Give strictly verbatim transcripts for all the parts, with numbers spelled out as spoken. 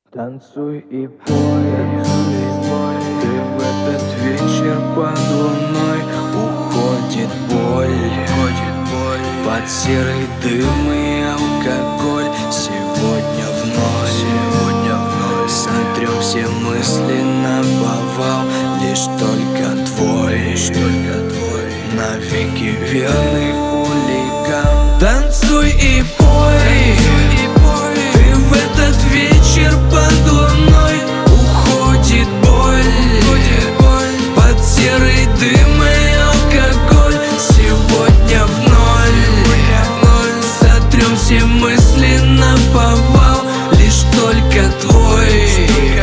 Танцуй и пой, ты в этот вечер под луной. Уходит боль, под серый дым и алкоголь. Сегодня вновь, сегодня вновь сотрем все мысли на повал. Лишь только твой, лишь только твой навеки верный хулиган. Танцуй и пой, ты в этот вечер под луной. Уходит боль, под серый дым и алкоголь. Сегодня в ноль сотрем все мысли на повал. Лишь только твой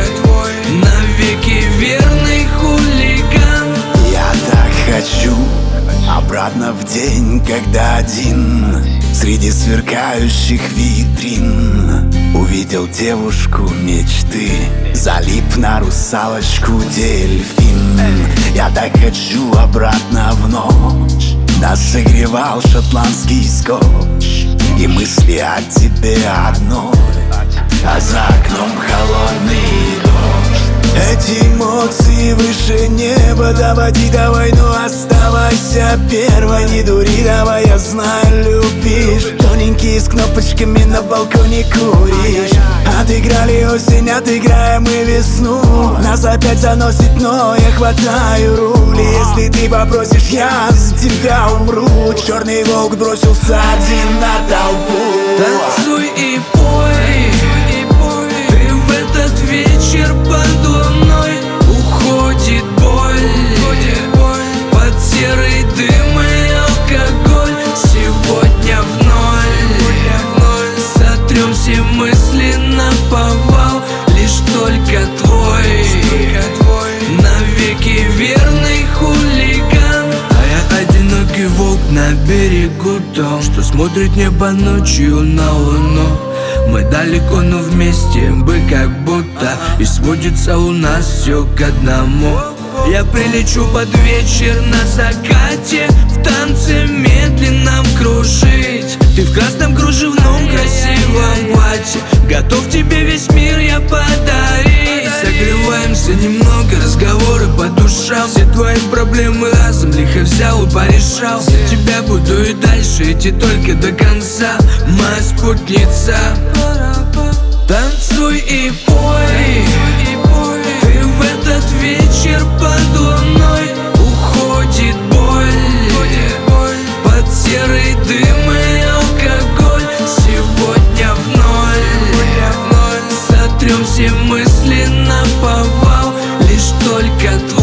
навеки верный хулиган. Я так хочу обратно в день, когда один среди сверкающих витрин увидел девушку мечты, залип на русалочку дельфин. Я так хочу обратно в ночь, нас согревал шотландский скотч, и мысли о тебе одной, а за окном холодный дождь. Эти эмоции выше неба, доводи до войну, оставайся первой. Не дури, давай, я знаю, любишь. Тоненький с кнопочками на балконе куришь. Отыграли осень, отыграем и весну. Нас опять заносит, но я хватаю руль. Если ты попросишь, я за тебя умру. Черный волк бросился один на толпу. Танцуй и пой, ты в этот вечер под луной. Уходит боль, под серый дым и алкоголь. Сегодня в ноль сотрем все мысли на повал. Лишь только твой навеки верный хулиган. А я одинокий волк на берегу том, что смотрит небо ночью на луну. Мы далеко, но вместе бы как будто, и сводится у нас все к одному. Я прилечу под вечер на закате, в танце медленном кружить. Ты в красном кружевном красивом платье, готов тебе весь мир я подарить. Согреваемся немного, разговоры по душам. Все твои проблемы разом лихо взял и порешал. За тебя буду и дальше идти только до конца, моя спутница. Танцуй и пой, ты в этот вечер под луной. Уходит боль, под серый дым и алкоголь. Сегодня в ноль сотрем все мысли на повал. Лишь только твой